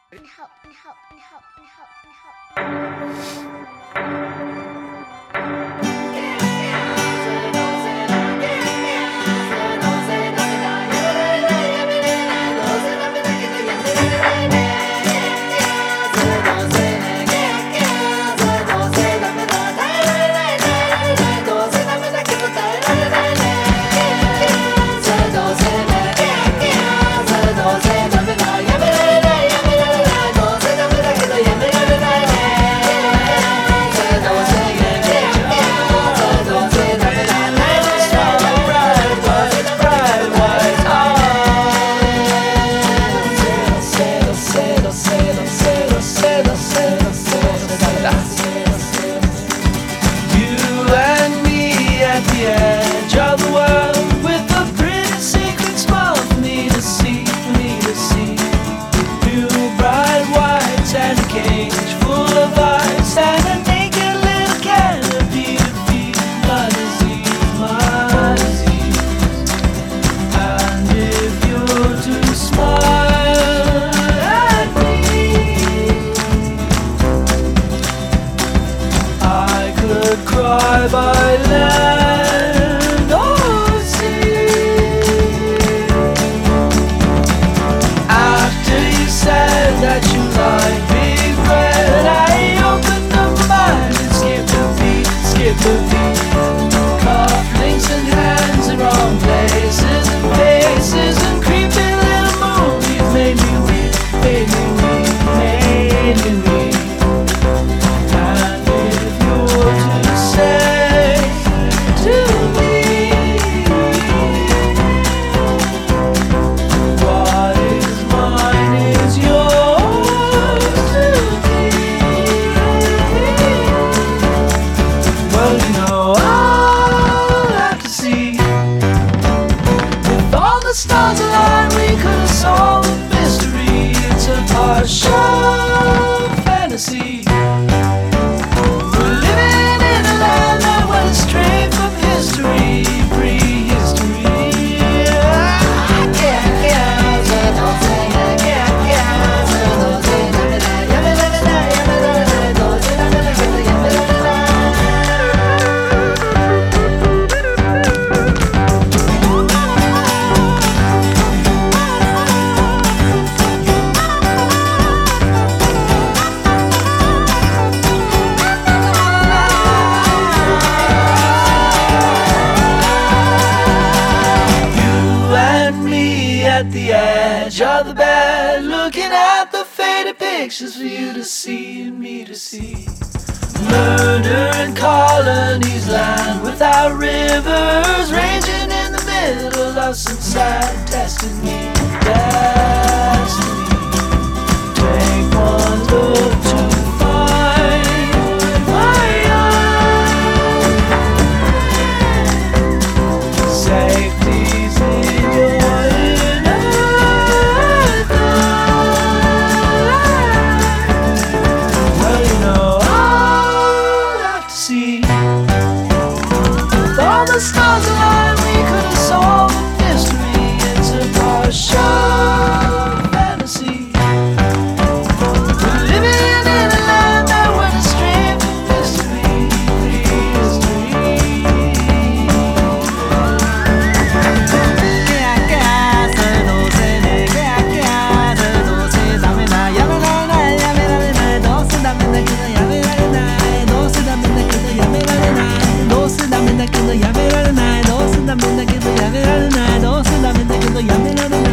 At the edge of the bed, looking at the faded pictures for you to see and me to see. Murder in colonies, land without rivers, ranging in the middle of some sad destiny. Destiny. Take one look to find my own. Safety's in your all the stars align, we could have solved the mystery. It's a partial fantasy. We're living in a land that went astray from history. Ya me